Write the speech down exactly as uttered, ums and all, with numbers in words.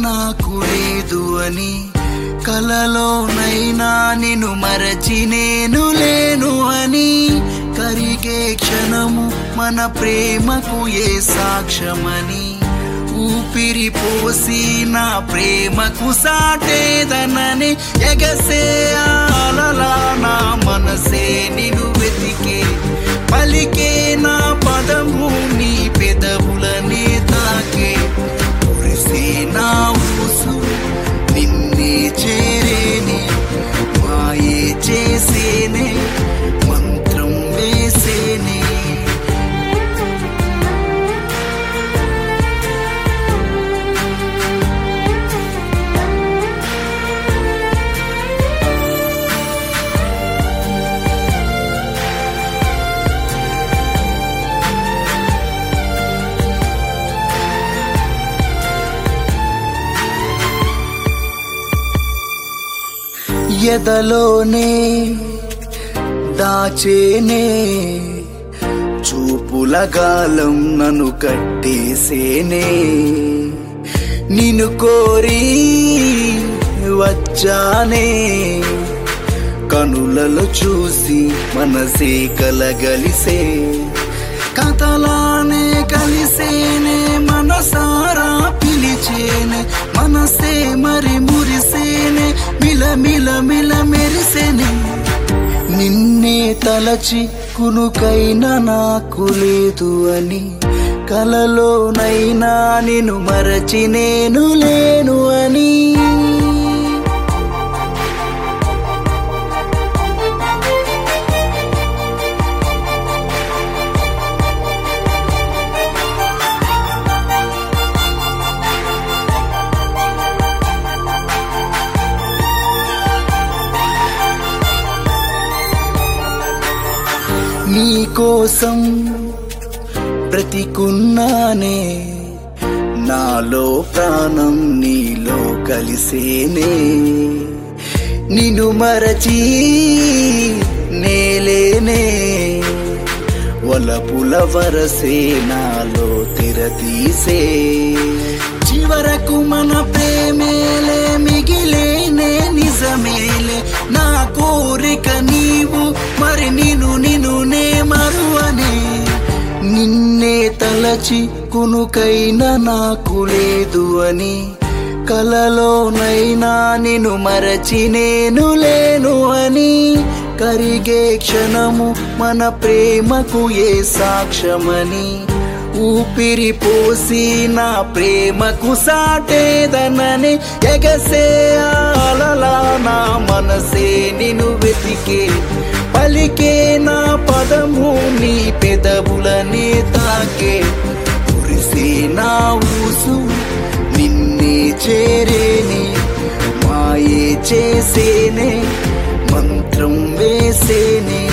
నాకు లేదు అని, కలలోనైనా నిన్ను మరచి నేను లేను అని. కరిగే క్షణము మన ప్రేమకు ఏ సాక్ష్యమని, ఊపిరి పోసి నా ప్రేమకు సాటేదనని. ఎగసే అలలా నా మనసే నిన్ను వెతికే, పలికే నా పదము నీ పెదవులనే తాకే. కురిసే నా ఊసు నిన్నే చేరేనే, మాయే చేసేనే మంత్రం వేసేనే. ఎదలోనే దాచేనే చూపుల గాలం నన్ను కట్టేసేనే. నిన్ను కోరి వచ్చానే, కనులలో చూసి మనసే కలగలిసే. కథలానే కలిసేనే మనసారా పిలిచేనే, మనసే మరి మురిసేనే మిల మిల మిల మెరిసేనే. నిన్నే తలచి కునుకైనా నాకు లేదు అని, కలలోనైనా నిన్ను మరచి నేను లేను అని. నీకోసం బ్రతికున్నానే, నాలో ప్రాణం నీలో కలిసేనే. నిన్ను మరచి నేలేనే, వలపుల వరసే నాలో తెరతీసే. చివరకు మన ప్రేమేలే మిగిలేనే నిజమేలే. నా కోరిక నీవు మరి నిన్ను నిన్ను నే మరువనే. నిన్నే తలచి కునుకైనా నాకు లేదు అని, కలలోనైనా నిన్ను మరచి నేను లేను అని. కరిగే క్షణము మన ప్రేమకు ఏ సాక్ష్యమని, ఊపిరి పోసి నా ప్రేమకు సాటేదనని. ఎగసే అలలా నా మనసే నిన్ను వెతికే, పలికే నా పదము నీ పెదవులనే తాకే. కురిసే నా ఊసు నిన్నే చేరేనే, మాయే చేసేనే మంత్రం వేసేనే.